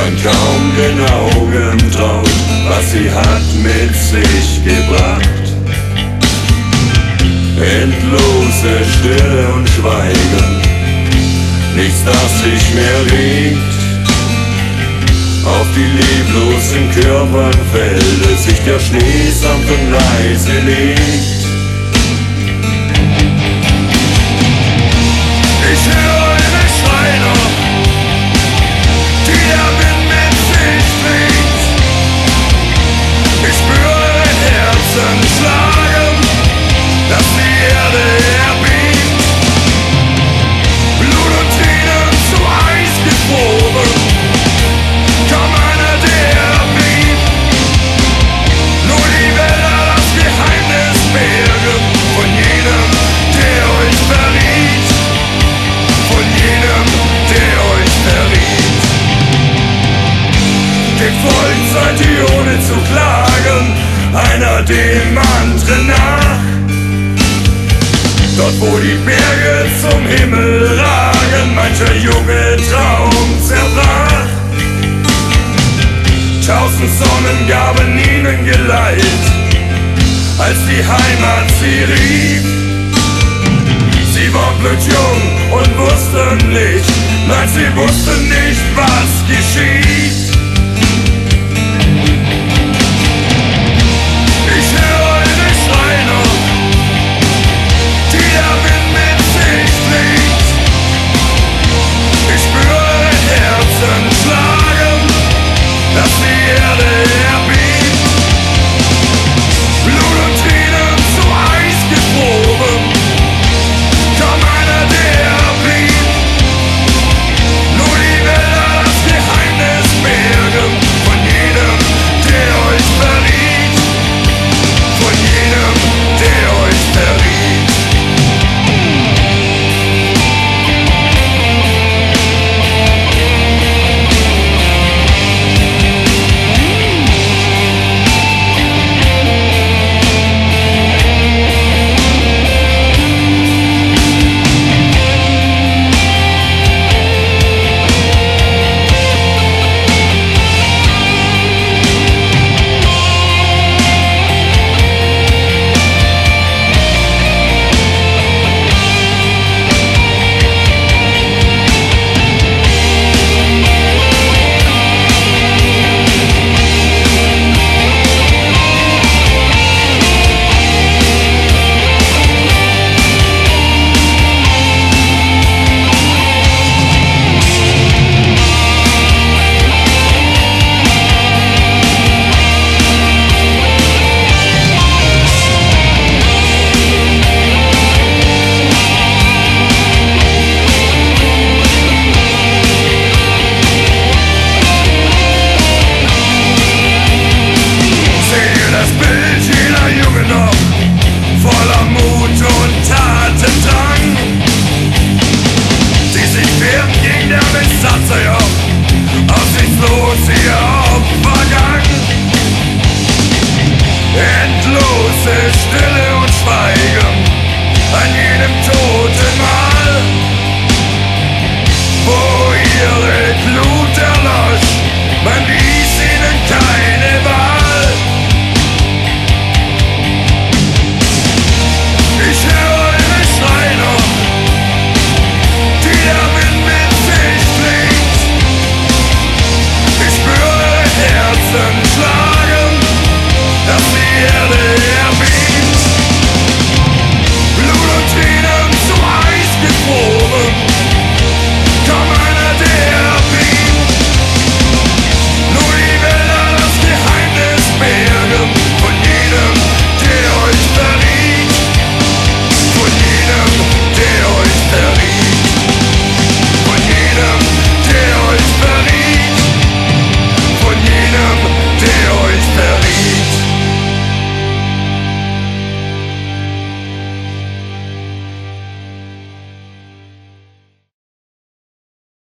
man kaum den Augen traut, was sie hat mit sich gebracht. Endlose Stille und Schweigen, nichts, das sich mehr regt. Auf die leblosen Körpern fällt sich der Schnee sanft und leise legt. Ich höre eine Schreiner, die der Wind mit sich trägt. Ich spüre ein Herzen schlagen, das die Erde erbebt. Blut und Tränen zu Eis gefroren, kaum einer, der blieb. Nur die Wälder, das Geheimnis bergen von jenem, der euch verriet. Von jenem, der euch verriet. Dem Volk seid ihr ohne zu klagen, einer dem anderen nach. Dort wo die Berge zum Himmel ragen, mancher junge Traum zerbrach. 1000 Sonnen gaben ihnen Geleit, als die Heimat sie rief. Sie war blutjung und wussten nicht, nein, sie wussten nicht, was geschieht. Ich höre eine Schreiner, die der Wind mit sich trägt. Ich spüre ein Herzen schlagen, das die Erde erbebt. Blut und Tränen zu Eis gefroren, kaum einer, der blieb. Nur die Wälder, das Geheimnis bergen von jedem, der euch verriet. Von jedem, der euch verriet. Endlose Stille und Schweigen an jedem toten Mann.